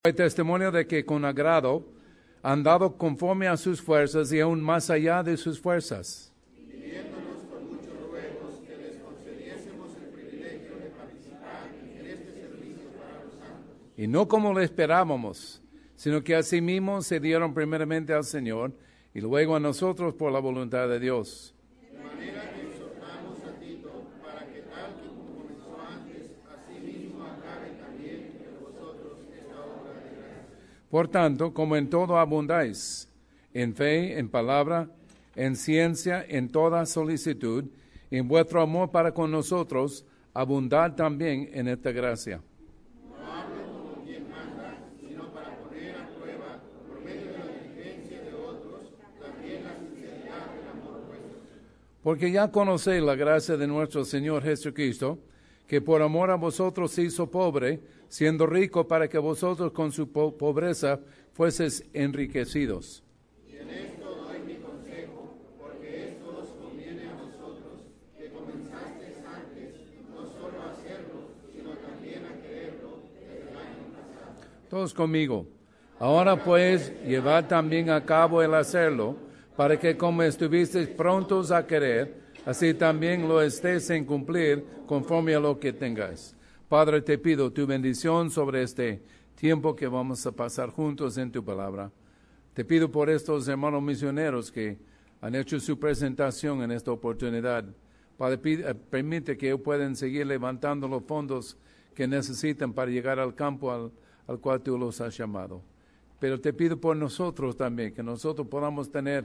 Hay testimonio de que con agrado han dado conforme a sus fuerzas y aún más allá de sus fuerzas. Pidiéndonos con muchos ruegos que les concediésemos el privilegio de participar en este servicio para los santos. Y no como lo esperábamos, sino que asimismo se dieron primeramente al Señor y luego a nosotros por la voluntad de Dios. De manera que exhortamos a Tito para que tal como comenzó antes, asimismo acabe también en vosotros esta obra de gracia. Por tanto, como en todo abundáis, en fe, en palabra, en ciencia, en toda solicitud, en vuestro amor para con nosotros, abundad también en esta gracia. No hablo como quien manda, sino para poner a prueba, por medio de la diligencia de otros, también la sinceridad del amor vuestro. Porque ya conocéis la gracia de nuestro Señor Jesucristo, que por amor a vosotros se hizo pobre, siendo rico para que vosotros con su pobreza fueseis enriquecidos. Y en esto doy mi consejo, porque esto os conviene a vosotros, que comenzasteis antes, no solo a hacerlo, sino también a quererlo desde el año pasado. Todos conmigo. Ahora pues, llevad también a cabo el hacerlo, para que como estuvisteis prontos a querer, así también lo estéis en cumplir conforme a lo que tengáis. Padre, te pido tu bendición sobre este tiempo que vamos a pasar juntos en tu palabra. Te pido por estos hermanos misioneros que han hecho su presentación en esta oportunidad. Padre, permite que ellos puedan seguir levantando los fondos que necesitan para llegar al campo al cual tú los has llamado. Pero te pido por nosotros también, que nosotros podamos tener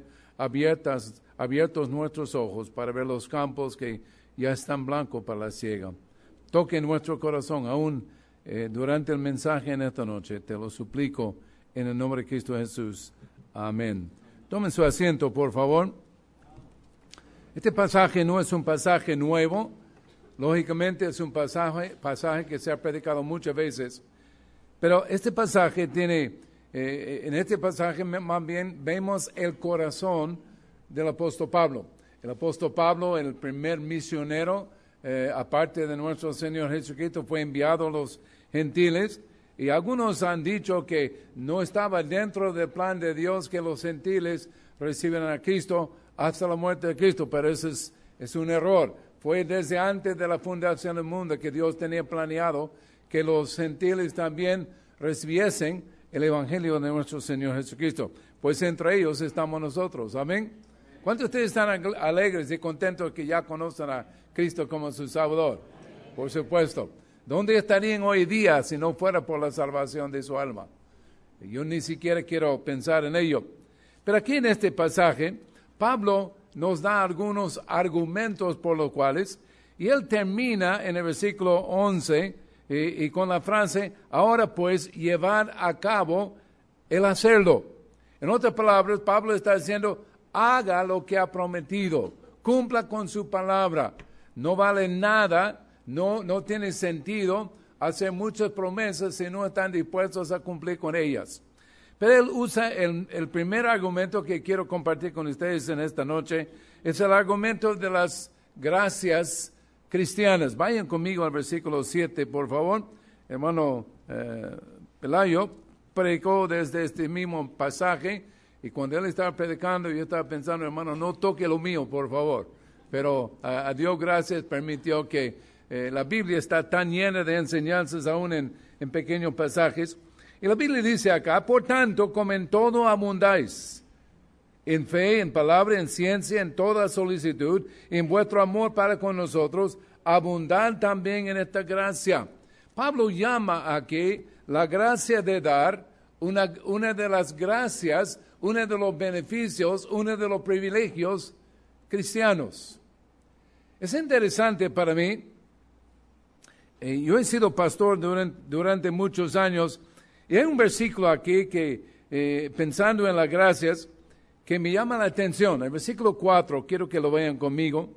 abiertos nuestros ojos para ver los campos que ya están blancos para la siega. Toque nuestro corazón aún durante el mensaje en esta noche. Te lo suplico en el nombre de Cristo Jesús. Amén. Tomen su asiento, por favor. Este pasaje no es un pasaje nuevo. Lógicamente es un pasaje que se ha predicado muchas veces. Pero este pasaje tiene, en este pasaje más bien vemos el corazón del apóstol Pablo. El apóstol Pablo, el primer misionero, aparte de nuestro Señor Jesucristo, fue enviado a los gentiles. Y algunos han dicho que no estaba dentro del plan de Dios que los gentiles reciban a Cristo hasta la muerte de Cristo, pero eso es un error. Fue desde antes de la fundación del mundo que Dios tenía planeado que los gentiles también recibiesen el Evangelio de nuestro Señor Jesucristo. Pues entre ellos estamos nosotros. Amén. ¿Cuántos de ustedes están alegres y contentos que ya conocen a Cristo como su Salvador? Por supuesto. ¿Dónde estarían hoy día si no fuera por la salvación de su alma? Yo ni siquiera quiero pensar en ello. Pero aquí en este pasaje, Pablo nos da algunos argumentos por los cuales, y él termina en el versículo 11 y con la frase, ahora pues llevar a cabo el hacerlo. En otras palabras, Pablo está diciendo, haga lo que ha prometido, cumpla con su palabra. No vale nada, no tiene sentido hacer muchas promesas si no están dispuestos a cumplir con ellas. Pero él usa el primer argumento que quiero compartir con ustedes en esta noche, es el argumento de las gracias cristianas. Vayan conmigo al versículo 7, por favor. Hermano Pelayo predicó desde este mismo pasaje, y cuando él estaba predicando, yo estaba pensando, hermano, no toque lo mío, por favor. Pero a Dios gracias permitió que la Biblia está tan llena de enseñanzas aún en pequeños pasajes. Y la Biblia dice acá, por tanto, como en todo abundáis, en fe, en palabra, en ciencia, en toda solicitud, en vuestro amor para con nosotros, abundad también en esta gracia. Pablo llama aquí la gracia de dar, una de las gracias, uno de los beneficios, uno de los privilegios cristianos. Es interesante para mí, yo he sido pastor durante muchos años, y hay un versículo aquí que, pensando en las gracias, que me llama la atención. El versículo 4, quiero que lo vean conmigo.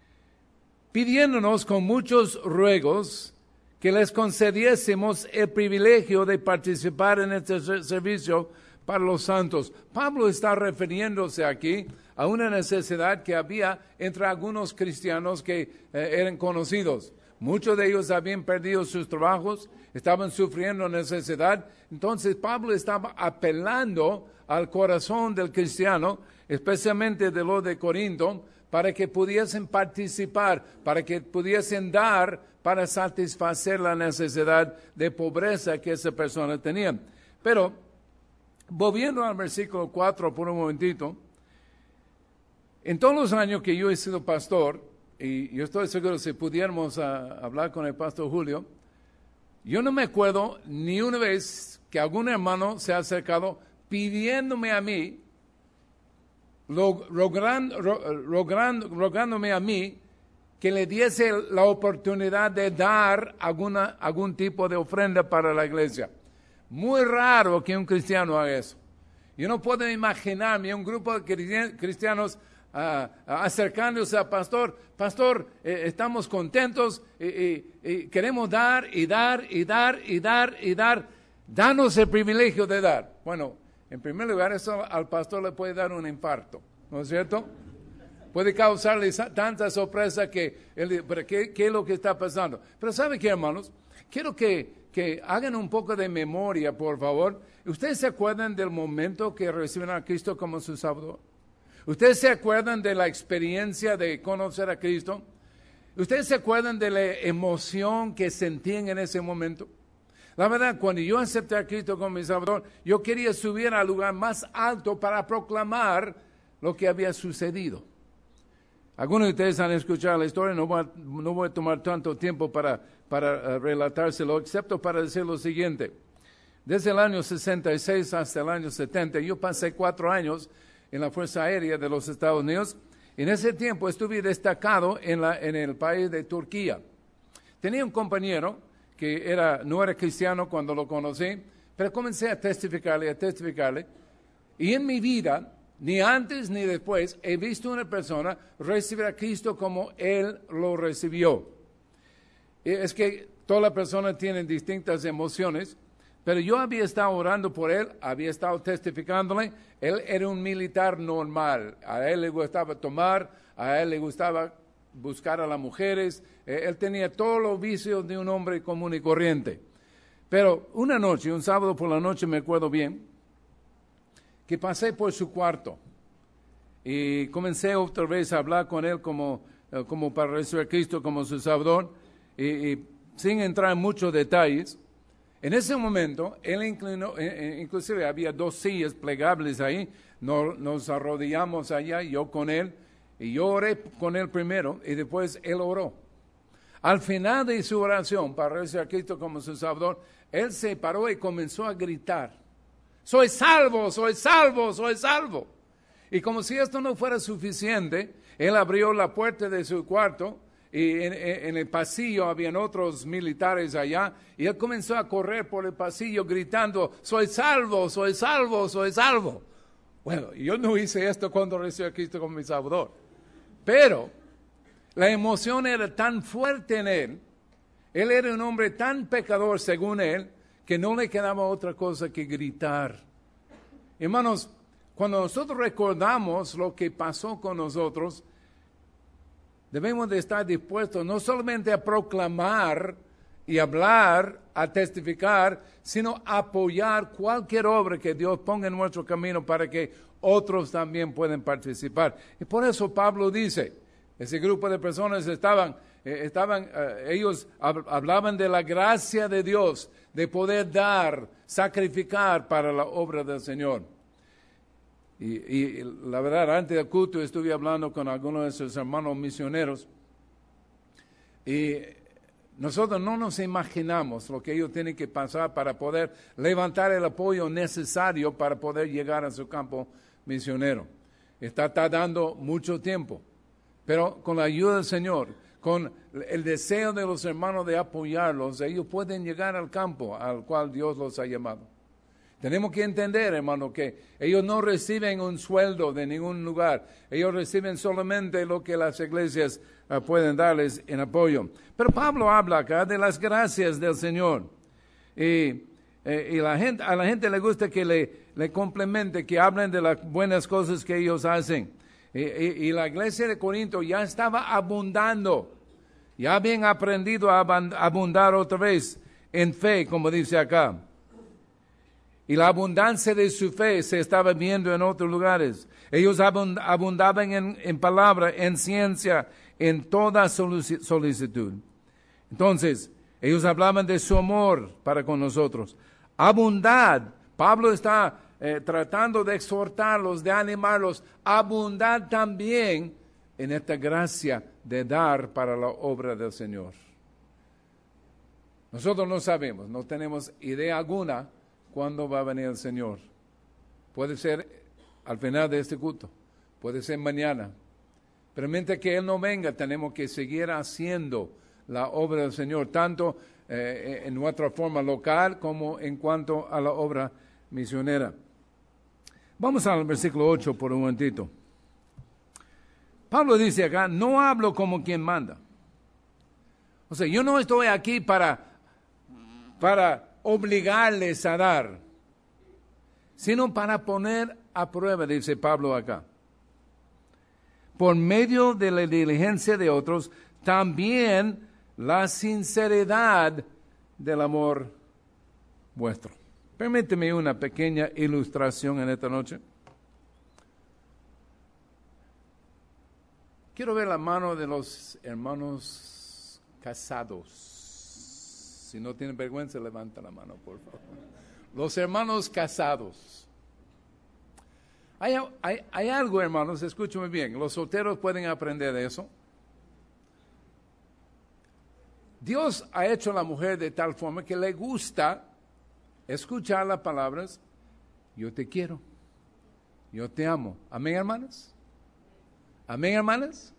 Pidiéndonos con muchos ruegos que les concediésemos el privilegio de participar en este servicio para los santos. Pablo está refiriéndose aquí a una necesidad que había entre algunos cristianos que eran conocidos. Muchos de ellos habían perdido sus trabajos, estaban sufriendo necesidad. Entonces Pablo estaba apelando al corazón del cristiano, especialmente de los de Corinto, para que pudiesen participar, para que pudiesen dar para satisfacer la necesidad de pobreza que esa persona tenía. Pero, volviendo al versículo 4 por un momentito, en todos los años que yo he sido pastor, y yo estoy seguro si pudiéramos hablar con el pastor Julio, yo no me acuerdo ni una vez que algún hermano se ha acercado pidiéndome a mí, rogándome a mí que le diese la oportunidad de dar algún tipo de ofrenda para la iglesia. Muy raro que un cristiano haga eso. Yo no puedo imaginarme un grupo de cristianos acercándose al pastor. Pastor, estamos contentos y queremos dar y dar y dar y dar y dar. Danos el privilegio de dar. Bueno, en primer lugar, eso al pastor le puede dar un infarto, ¿no es cierto? Puede causarle tanta sorpresa que él dice, ¿pero qué es lo que está pasando? Pero ¿sabe qué, hermanos? Quiero que hagan un poco de memoria, por favor. ¿Ustedes se acuerdan del momento que recibieron a Cristo como su Salvador? ¿Ustedes se acuerdan de la experiencia de conocer a Cristo? ¿Ustedes se acuerdan de la emoción que sentían en ese momento? La verdad, cuando yo acepté a Cristo como mi Salvador, yo quería subir al lugar más alto para proclamar lo que había sucedido. Algunos de ustedes han escuchado la historia, no voy a tomar tanto tiempo para relatárselo, excepto para decir lo siguiente. Desde el año 66 hasta el año 70, yo pasé 4 años en la Fuerza Aérea de los Estados Unidos. En ese tiempo estuve destacado en el país de Turquía. Tenía un compañero que no era cristiano cuando lo conocí, pero comencé a testificarle. Y en mi vida, ni antes ni después, he visto una persona recibir a Cristo como Él lo recibió. Es que toda la persona tiene distintas emociones, pero yo había estado orando por él, había estado testificándole. Él era un militar normal, a él le gustaba tomar, a él le gustaba buscar a las mujeres, él tenía todos los vicios de un hombre común y corriente. Pero una noche, un sábado por la noche, me acuerdo bien, que pasé por su cuarto y comencé otra vez a hablar con él como para recibir a Cristo como su Salvador, y sin entrar en muchos detalles. En ese momento, él inclinó, inclusive había 2 sillas plegables ahí, nos arrodillamos allá, yo con él, y yo oré con él primero, y después él oró. Al final de su oración, para recibir a Cristo como su Salvador, él se paró y comenzó a gritar, soy salvo, soy salvo, soy salvo. Y como si esto no fuera suficiente, él abrió la puerta de su cuarto, y en el pasillo habían otros militares allá, y él comenzó a correr por el pasillo gritando, soy salvo, soy salvo, soy salvo. Bueno, yo no hice esto cuando recibí a Cristo como mi Salvador, pero la emoción era tan fuerte en él era un hombre tan pecador según él, que no le quedaba otra cosa que gritar. Hermanos, cuando nosotros recordamos lo que pasó con nosotros, debemos de estar dispuestos no solamente a proclamar y hablar, a testificar, sino a apoyar cualquier obra que Dios ponga en nuestro camino para que otros también puedan participar. Y por eso Pablo dice, ese grupo de personas ellos hablaban de la gracia de Dios, de poder dar, sacrificar para la obra del Señor. Y la verdad, antes del culto estuve hablando con algunos de sus hermanos misioneros, y nosotros no nos imaginamos lo que ellos tienen que pasar para poder levantar el apoyo necesario para poder llegar a su campo misionero. Está tardando mucho tiempo, pero con la ayuda del Señor, con el deseo de los hermanos de apoyarlos, ellos pueden llegar al campo al cual Dios los ha llamado. Tenemos que entender, hermano, que ellos no reciben un sueldo de ningún lugar. Ellos reciben solamente lo que las iglesias pueden darles en apoyo. Pero Pablo habla acá de las gracias del Señor. Y a la gente le gusta que le complemente, que hablen de las buenas cosas que ellos hacen. Y la iglesia de Corinto ya estaba abundando. Ya habían aprendido a abundar otra vez en fe, como dice acá. Y la abundancia de su fe se estaba viendo en otros lugares. Ellos abundaban en palabra, en ciencia, en toda solicitud. Entonces, ellos hablaban de su amor para con nosotros. Abundad. Pablo está tratando de exhortarlos, de animarlos. Abundad también en esta gracia de dar para la obra del Señor. Nosotros no sabemos, no tenemos idea alguna cuándo va a venir el Señor. Puede ser al final de este culto, puede ser mañana. Pero mientras que Él no venga, tenemos que seguir haciendo la obra del Señor, tanto en nuestra forma local como en cuanto a la obra misionera. Vamos al versículo 8 por un momentito. Pablo dice acá, no hablo como quien manda. O sea, yo no estoy aquí para obligarles a dar, sino para poner a prueba, dice Pablo acá. Por medio de la diligencia de otros, también la sinceridad del amor vuestro. Permíteme una pequeña ilustración en esta noche. Quiero ver la mano de los hermanos casados. Si no tienen vergüenza, levanta la mano, por favor. Los hermanos casados. Hay algo, hermanos, escúchame bien. Los solteros pueden aprender de eso. Dios ha hecho a la mujer de tal forma que le gusta escuchar las palabras, yo te quiero, yo te amo. ¿Amén, hermanas? ¿Amén, hermanas?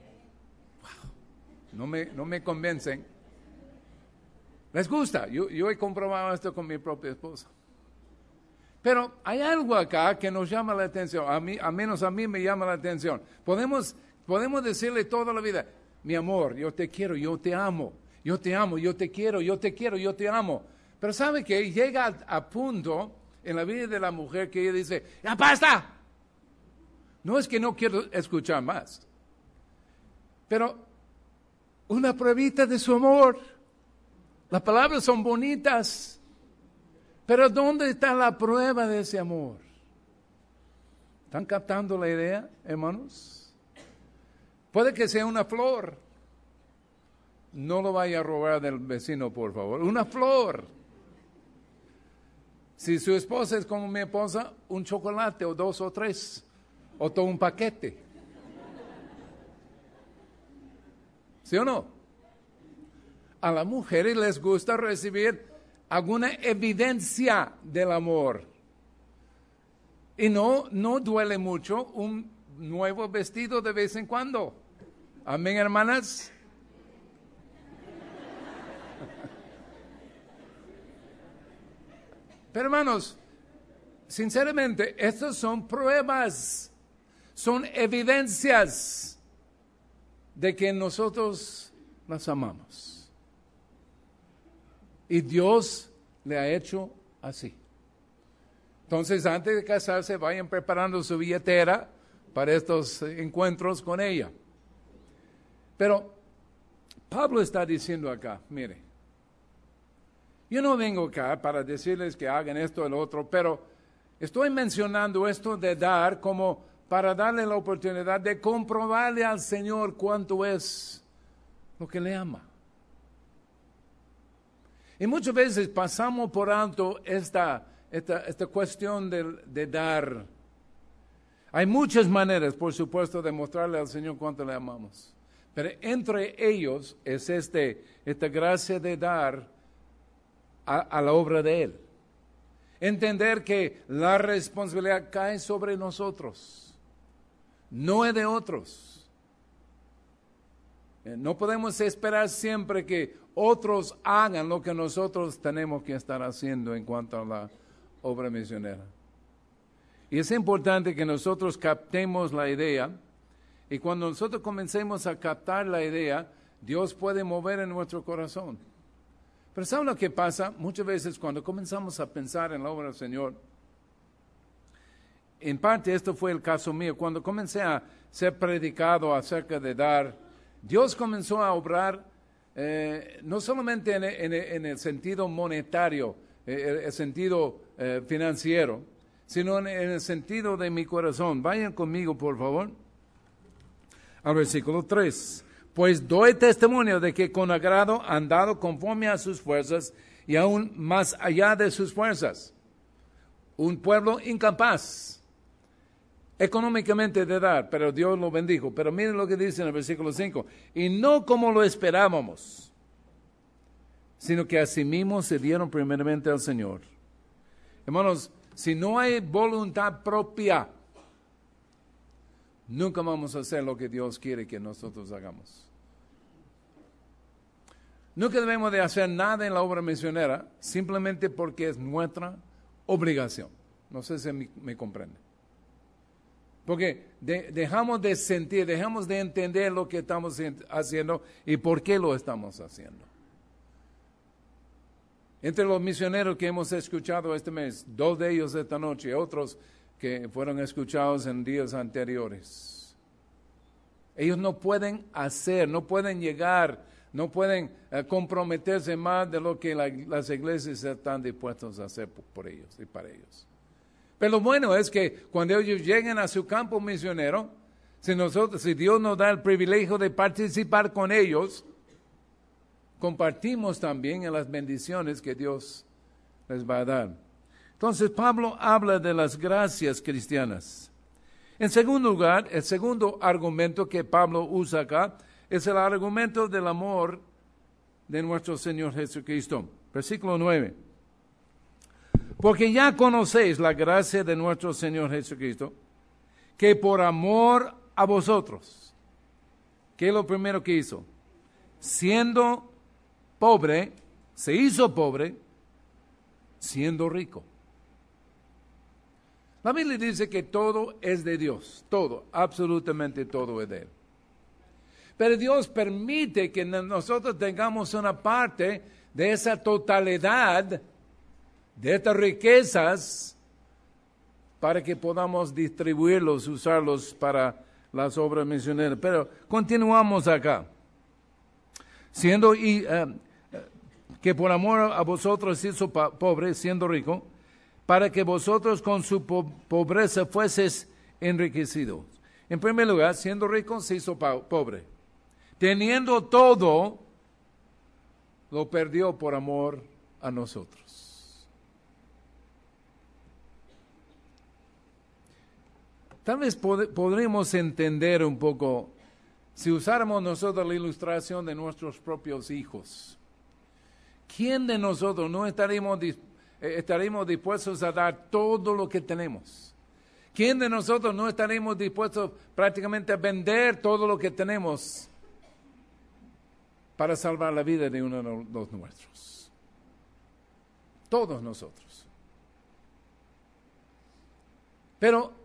Wow. No me convencen. Les gusta. Yo he comprobado esto con mi propia esposa. Pero hay algo acá que nos llama la atención. Al menos a mí me llama la atención. Podemos decirle toda la vida, mi amor, yo te quiero, yo te amo. Yo te amo, yo te quiero, yo te quiero, yo te amo. Pero ¿sabe qué? Llega a punto en la vida de la mujer que ella dice, ¡ya basta! No es que no quiero escuchar más. Pero una pruebita de su amor. Las palabras son bonitas. Pero ¿dónde está la prueba de ese amor? ¿Están captando la idea, hermanos? Puede que sea una flor. No lo vaya a robar del vecino, por favor. Una flor. Si su esposa es como mi esposa, un chocolate o 2 o 3. O todo un paquete. ¿Sí o no? A las mujeres les gusta recibir alguna evidencia del amor. Y no duele mucho un nuevo vestido de vez en cuando. Amén, hermanas. Pero hermanos, sinceramente, estas son pruebas, son evidencias de que nosotros las amamos. Y Dios le ha hecho así. Entonces, antes de casarse, vayan preparando su billetera para estos encuentros con ella. Pero Pablo está diciendo acá, mire, yo no vengo acá para decirles que hagan esto o lo otro, pero estoy mencionando esto de dar como para darle la oportunidad de comprobarle al Señor cuánto es lo que le ama. Y muchas veces pasamos por alto esta cuestión de dar. Hay muchas maneras, por supuesto, de mostrarle al Señor cuánto le amamos. Pero entre ellos es esta gracia de dar a la obra de Él. Entender que la responsabilidad cae sobre nosotros, no es de otros. No podemos esperar siempre que otros hagan lo que nosotros tenemos que estar haciendo en cuanto a la obra misionera. Y es importante que nosotros captemos la idea, y cuando nosotros comencemos a captar la idea, Dios puede mover en nuestro corazón. Pero ¿saben lo que pasa? Muchas veces cuando comenzamos a pensar en la obra del Señor, en parte esto fue el caso mío, cuando comencé a ser predicado acerca de dar, Dios comenzó a obrar no solamente en el sentido monetario, el sentido financiero, sino en el sentido de mi corazón. Vayan conmigo, por favor, al versículo 3. Pues doy testimonio de que con agrado han dado conforme a sus fuerzas y aún más allá de sus fuerzas. Un pueblo incapaz económicamente de dar, pero Dios lo bendijo. Pero miren lo que dice en el versículo 5. Y no como lo esperábamos, sino que asimismo se dieron primeramente al Señor. Hermanos, si no hay voluntad propia, nunca vamos a hacer lo que Dios quiere que nosotros hagamos. Nunca debemos de hacer nada en la obra misionera simplemente porque es nuestra obligación. No sé si me comprende. Porque dejamos de sentir, dejamos de entender lo que estamos haciendo y por qué lo estamos haciendo. Entre los misioneros que hemos escuchado este mes, 2 de ellos esta noche, otros que fueron escuchados en días anteriores. Ellos no pueden hacer, no pueden llegar, no pueden comprometerse más de lo que las iglesias están dispuestas a hacer por ellos y para ellos. Pero lo bueno es que cuando ellos lleguen a su campo misionero, si Dios nos da el privilegio de participar con ellos, compartimos también en las bendiciones que Dios les va a dar. Entonces Pablo habla de las gracias cristianas. En segundo lugar, el segundo argumento que Pablo usa acá es el argumento del amor de nuestro Señor Jesucristo. Versículo 9. Porque ya conocéis la gracia de nuestro Señor Jesucristo, que por amor a vosotros, ¿qué es lo primero que hizo? Siendo pobre, se hizo pobre, siendo rico. La Biblia dice que todo es de Dios, todo, absolutamente todo es de Él. Pero Dios permite que nosotros tengamos una parte de esa totalidad, de estas riquezas, para que podamos distribuirlos, usarlos para las obras misioneras. Pero continuamos acá. Siendo que por amor a vosotros se hizo pobre, siendo rico, para que vosotros con su pobreza fueseis enriquecidos. En primer lugar, siendo rico, se hizo pobre. Teniendo todo, lo perdió por amor a nosotros. Tal vez podríamos entender un poco, si usáramos nosotros la ilustración de nuestros propios hijos. ¿Quién de nosotros no estaríamos dispuestos a dar todo lo que tenemos? ¿Quién de nosotros no estaríamos dispuestos prácticamente a vender todo lo que tenemos para salvar la vida de uno de los nuestros? Todos nosotros. Pero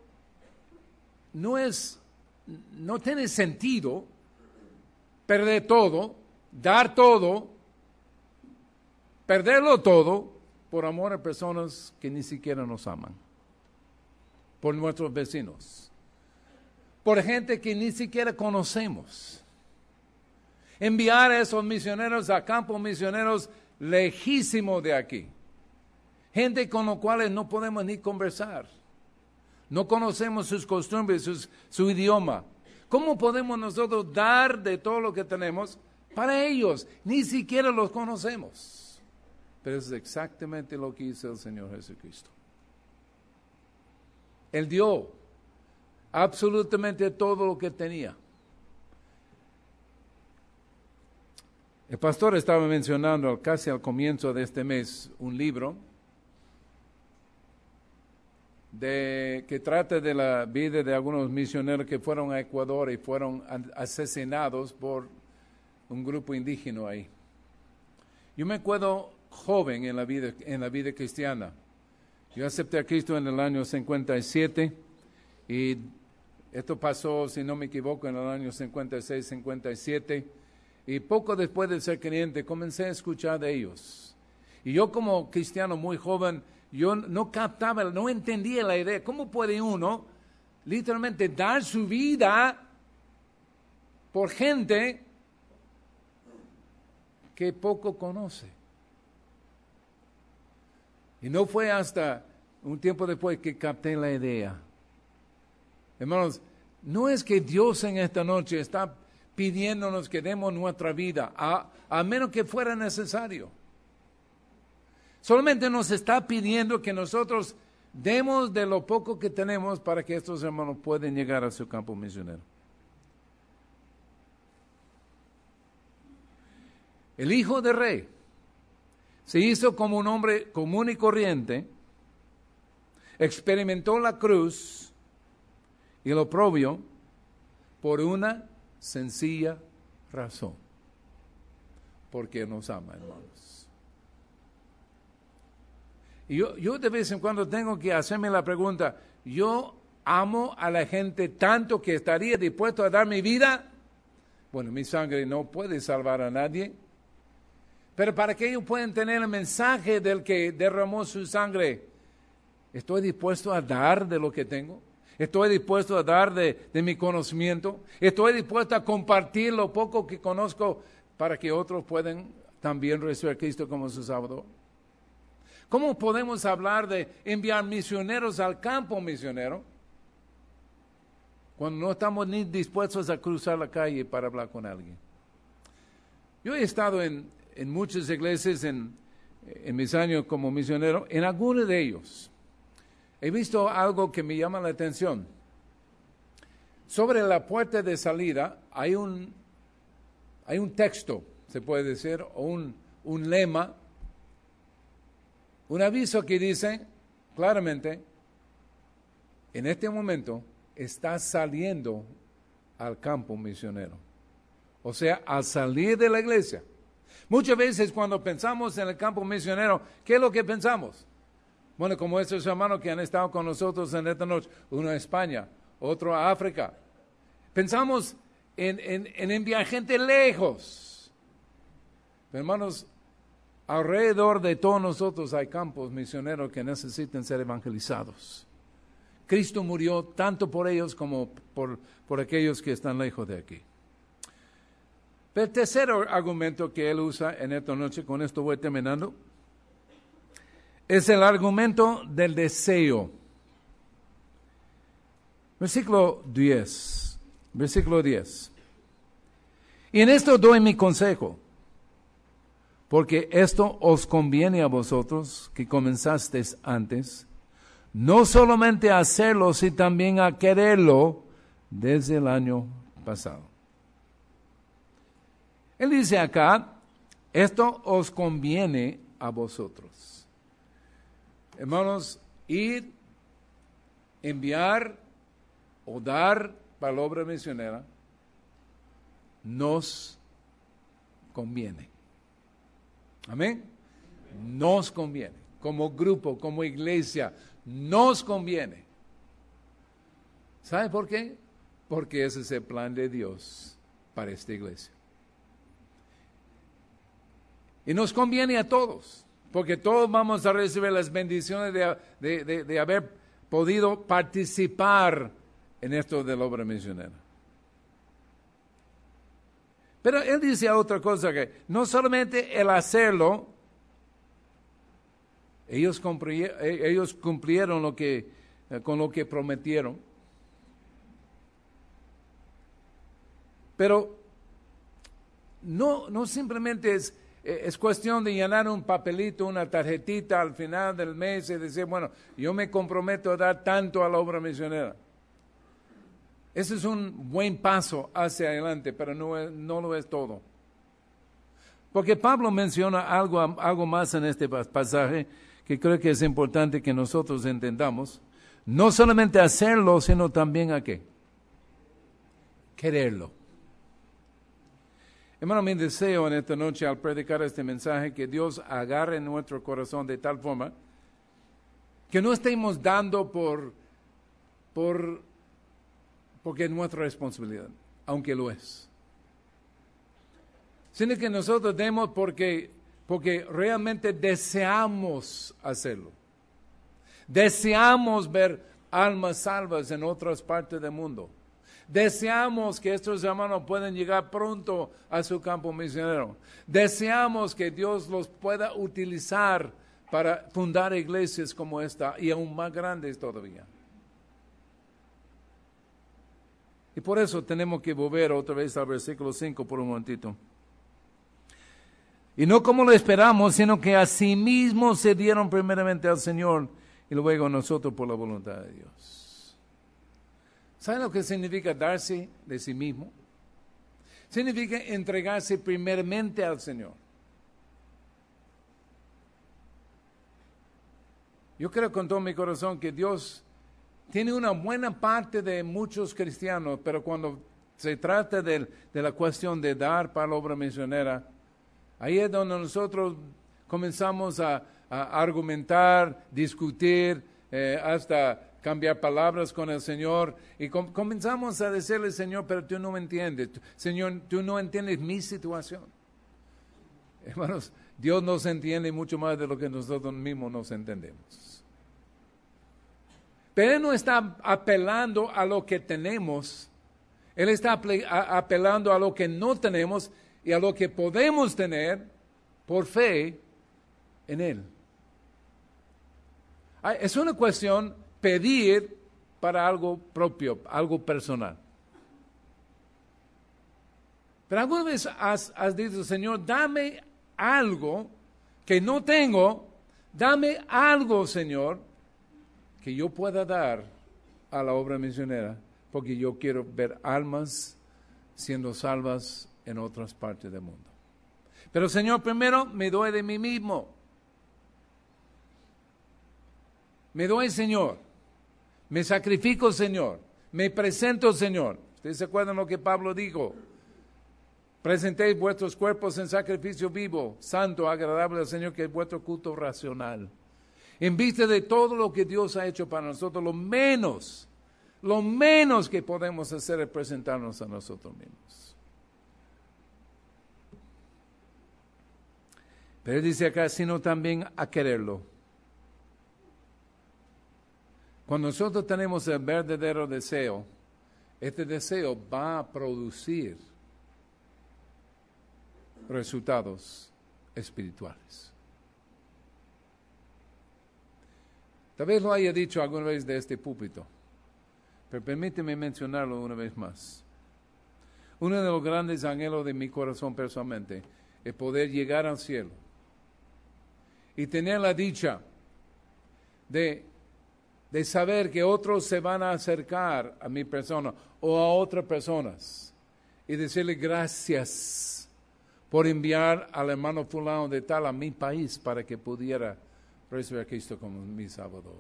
no tiene sentido perder todo, dar todo, perderlo todo por amor a personas que ni siquiera nos aman, por nuestros vecinos, por gente que ni siquiera conocemos. Enviar a esos misioneros a campos misioneros lejísimos de aquí, gente con los cuales no podemos ni conversar. No conocemos sus costumbres, su idioma. ¿Cómo podemos nosotros dar de todo lo que tenemos para ellos? Ni siquiera los conocemos. Pero es exactamente lo que hizo el Señor Jesucristo. Él dio absolutamente todo lo que tenía. El pastor estaba mencionando casi al comienzo de este mes un libro que trata de la vida de algunos misioneros que fueron a Ecuador y fueron asesinados por un grupo indígena ahí. Yo me acuerdo joven en la vida cristiana. Yo acepté a Cristo en el año 57 y esto pasó, si no me equivoco, en el año 56, 57. Y poco después de ser creyente comencé a escuchar de ellos. Y yo como cristiano muy joven, yo no captaba, no entendía la idea. ¿Cómo puede uno literalmente dar su vida por gente que poco conoce. Y no fue hasta un tiempo después que capté la idea. Hermanos, no es que Dios en esta noche está pidiéndonos que demos nuestra vida, a menos que fuera necesario. Solamente nos está pidiendo que nosotros demos de lo poco que tenemos para que estos hermanos puedan llegar a su campo misionero. El hijo del rey se hizo como un hombre común y corriente, experimentó la cruz y el oprobio por una sencilla razón, porque nos ama, hermanos. Y yo de vez en cuando tengo que hacerme la pregunta, ¿yo amo a la gente tanto que estaría dispuesto a dar mi vida? Bueno, mi sangre no puede salvar a nadie, pero para que ellos puedan tener el mensaje del que derramó su sangre, ¿estoy dispuesto a dar de lo que tengo? ¿Estoy dispuesto a dar de mi conocimiento? ¿Estoy dispuesto a compartir lo poco que conozco para que otros puedan también recibir a Cristo como su Salvador? ¿Cómo podemos hablar de enviar misioneros al campo misionero cuando no estamos ni dispuestos a cruzar la calle para hablar con alguien? Yo he estado en muchas iglesias en mis años como misionero. En algunos de ellos he visto algo que me llama la atención. Sobre la puerta de salida hay un texto, se puede decir, o un lema, un aviso que dice claramente, en este momento está saliendo al campo misionero. O sea, al salir de la iglesia. Muchas veces cuando pensamos en el campo misionero, ¿qué es lo que pensamos? Bueno, como estos hermanos que han estado con nosotros en esta noche, uno a España, otro a África. Pensamos en enviar gente lejos. Pero hermanos, alrededor de todos nosotros hay campos misioneros que necesitan ser evangelizados. Cristo murió tanto por ellos como por aquellos que están lejos de aquí. El tercer argumento que él usa en esta noche, con esto voy terminando, es el argumento del deseo. Versículo 10. Y en esto doy mi consejo, porque esto os conviene a vosotros que comenzasteis antes, no solamente a hacerlo, sino también a quererlo desde el año pasado. Él dice acá, esto os conviene a vosotros. Hermanos, ir, enviar o dar para la obra misionera nos conviene. Amén. Nos conviene. Como grupo, como iglesia, nos conviene. ¿Sabe por qué? Porque ese es el plan de Dios para esta iglesia. Y nos conviene a todos, porque todos vamos a recibir las bendiciones de haber podido participar en esto de la obra misionera. Pero él dice otra cosa, que no solamente el hacerlo, ellos cumplieron con lo que prometieron, pero no simplemente es cuestión de llenar un papelito, una tarjetita al final del mes y decir, bueno, yo me comprometo a dar tanto a la obra misionera. Ese es un buen paso hacia adelante, pero no lo es todo. Porque Pablo menciona algo más en este pasaje que creo que es importante que nosotros entendamos. No solamente hacerlo, sino también ¿a qué? Quererlo. Hermano, mi deseo en esta noche al predicar este mensaje, que Dios agarre nuestro corazón de tal forma que no estemos dando porque es nuestra responsabilidad, aunque lo es. Sino que nosotros demos porque realmente deseamos hacerlo. Deseamos ver almas salvas en otras partes del mundo. Deseamos que estos hermanos puedan llegar pronto a su campo misionero. Deseamos que Dios los pueda utilizar para fundar iglesias como esta y aún más grandes todavía. Y por eso tenemos que volver otra vez al versículo 5 por un momentito. Y no como lo esperamos, sino que asimismo se dieron primeramente al Señor y luego a nosotros por la voluntad de Dios. ¿Saben lo que significa darse de sí mismo? Significa entregarse primeramente al Señor. Yo creo con todo mi corazón que Dios tiene una buena parte de muchos cristianos, pero cuando se trata de la cuestión de dar para la obra misionera, ahí es donde nosotros comenzamos a argumentar, discutir, hasta cambiar palabras con el Señor. Y comenzamos a decirle, Señor, pero tú no me entiendes. Señor, tú no entiendes mi situación. Hermanos, Dios nos entiende mucho más de lo que nosotros mismos nos entendemos. Pero Él no está apelando a lo que tenemos. Él está apelando a lo que no tenemos y a lo que podemos tener por fe en Él. Es una cuestión pedir para algo propio, algo personal. Pero alguna vez has dicho, Señor, dame algo que no tengo, dame algo, Señor, que yo pueda dar a la obra misionera, porque yo quiero ver almas siendo salvas en otras partes del mundo. Pero Señor, primero me doy de mí mismo. Me doy, Señor. Me sacrifico, Señor. Me presento, Señor. ¿Ustedes se acuerdan lo que Pablo dijo? Presentéis vuestros cuerpos en sacrificio vivo, santo, agradable al Señor, que es vuestro culto racional. En vista de todo lo que Dios ha hecho para nosotros, lo menos que podemos hacer es presentarnos a nosotros mismos. Pero dice acá, sino también a quererlo. Cuando nosotros tenemos el verdadero deseo, este deseo va a producir resultados espirituales. Tal vez lo haya dicho alguna vez de este púlpito, pero permíteme mencionarlo una vez más. Uno de los grandes anhelos de mi corazón personalmente es poder llegar al cielo y tener la dicha de saber que otros se van a acercar a mi persona o a otras personas y decirle gracias por enviar al hermano fulano de tal a mi país para que pudiera recibir a Cristo como mi Salvador.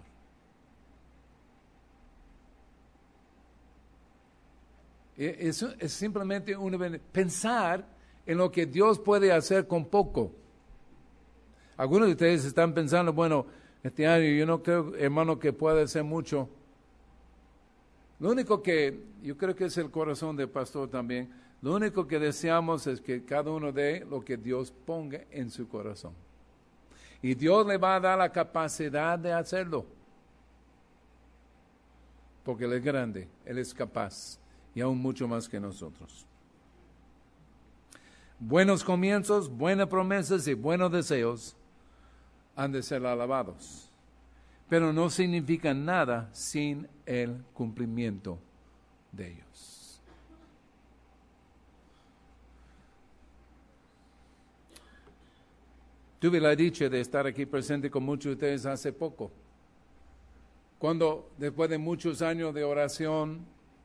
Eso es simplemente pensar en lo que Dios puede hacer con poco. Algunos de ustedes están pensando, bueno, este año yo no creo, hermano, que pueda hacer mucho. Lo único que, yo creo que es el corazón del pastor también, lo único que deseamos es que cada uno dé lo que Dios ponga en su corazón. Y Dios le va a dar la capacidad de hacerlo. Porque Él es grande, Él es capaz, y aún mucho más que nosotros. Buenos comienzos, buenas promesas y buenos deseos han de ser alabados. Pero no significan nada sin el cumplimiento de ellos. Tuve la dicha de estar aquí presente con muchos de ustedes hace poco. Cuando, después de muchos años de oración,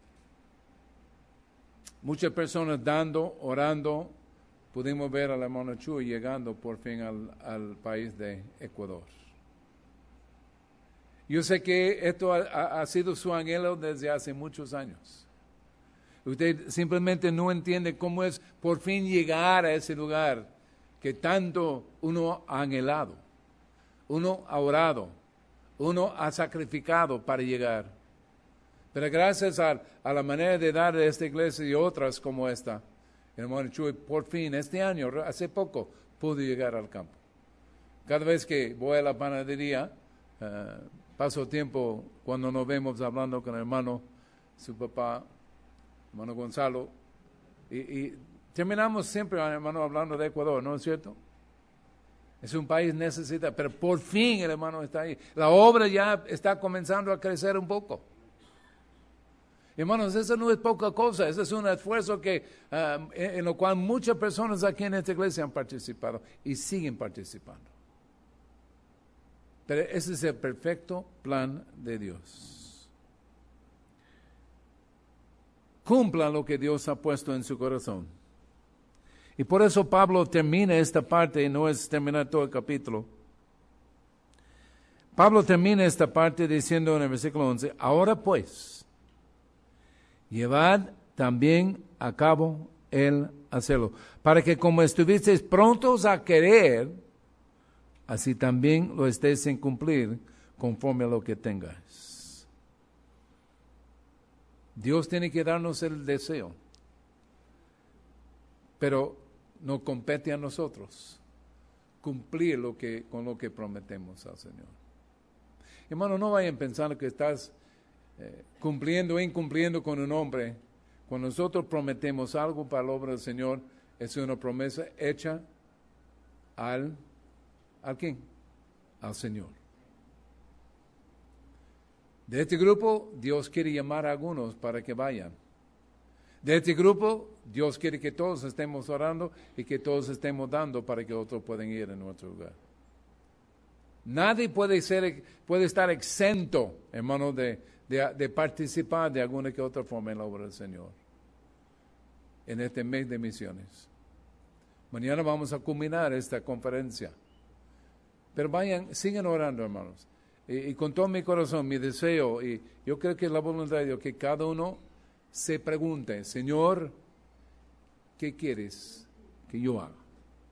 muchas personas dando, orando, pudimos ver al hermano Chuy llegando por fin al país de Ecuador. Yo sé que esto ha sido su anhelo desde hace muchos años. Usted simplemente no entiende cómo es por fin llegar a ese lugar que tanto uno ha anhelado, uno ha orado, uno ha sacrificado para llegar. Pero gracias a la manera de dar de esta iglesia y otras como esta, el hermano Chuy, por fin, este año, hace poco, pudo llegar al campo. Cada vez que voy a la panadería, paso tiempo cuando nos vemos hablando con el hermano, su papá, hermano Gonzalo, y terminamos siempre, hermano, hablando de Ecuador, ¿no es cierto? Es un país necesitado, pero por fin el hermano está ahí. La obra ya está comenzando a crecer un poco. Hermanos, eso no es poca cosa, ese es un esfuerzo que, en lo cual muchas personas aquí en esta iglesia han participado y siguen participando. Pero ese es el perfecto plan de Dios. Cumpla lo que Dios ha puesto en su corazón. Y por eso Pablo termina esta parte, y no es terminar todo el capítulo. Pablo termina esta parte diciendo en el versículo 11, ahora pues, llevad también a cabo el hacerlo, para que como estuvisteis prontos a querer, así también lo estéis en cumplir conforme a lo que tengáis. Dios tiene que darnos el deseo, pero no compete a nosotros cumplir con lo que prometemos al Señor. Hermano, no vayan pensando que estás cumpliendo o incumpliendo con un hombre. Cuando nosotros prometemos algo para la obra del Señor, es una promesa hecha ¿a quién? Al Señor. De este grupo, Dios quiere llamar a algunos para que vayan. De este grupo, Dios quiere que todos estemos orando y que todos estemos dando para que otros puedan ir en nuestro lugar. Nadie puede estar exento, hermano, de participar de alguna que otra forma en la obra del Señor. En este mes de misiones. Mañana vamos a culminar esta conferencia. Pero sigan orando, hermanos. Y con todo mi corazón, mi deseo, y yo creo que es la voluntad de Dios, que cada uno se pregunte, Señor, ¿qué quieres que yo haga?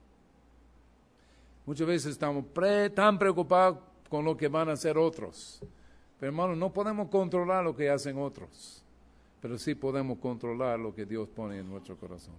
Muchas veces estamos tan preocupados con lo que van a hacer otros. Pero hermanos, no podemos controlar lo que hacen otros, pero sí podemos controlar lo que Dios pone en nuestro corazón.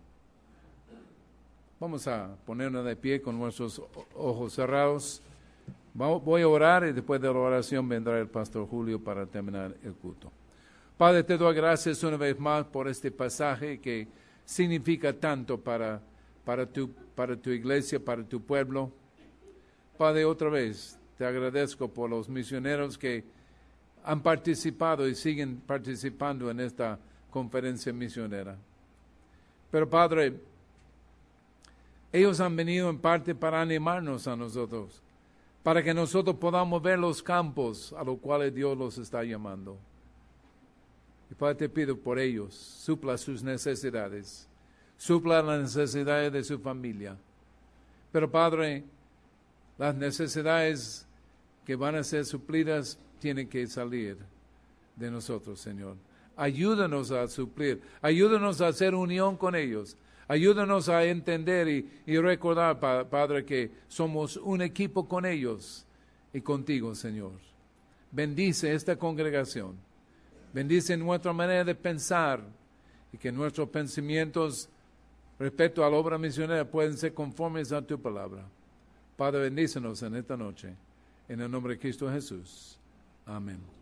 Vamos a ponernos de pie con nuestros ojos cerrados. Voy a orar y después de la oración vendrá el pastor Julio para terminar el culto. Padre, te doy gracias una vez más por este pasaje que significa tanto para tu iglesia, para tu pueblo. Padre, otra vez te agradezco por los misioneros que han participado y siguen participando en esta conferencia misionera. Pero Padre, ellos han venido en parte para animarnos a nosotros, para que nosotros podamos ver los campos a los cuales Dios los está llamando. Y Padre, te pido por ellos, supla sus necesidades, supla las necesidades de su familia. Pero Padre, las necesidades que van a ser suplidas tienen que salir de nosotros, Señor. Ayúdanos a suplir, ayúdanos a hacer unión con ellos, ayúdanos a entender y recordar, Padre, que somos un equipo con ellos y contigo, Señor. Bendice esta congregación. Bendice nuestra manera de pensar y que nuestros pensamientos respecto a la obra misionera pueden ser conformes a tu palabra. Padre, bendícenos en esta noche. En el nombre de Cristo Jesús. Amén.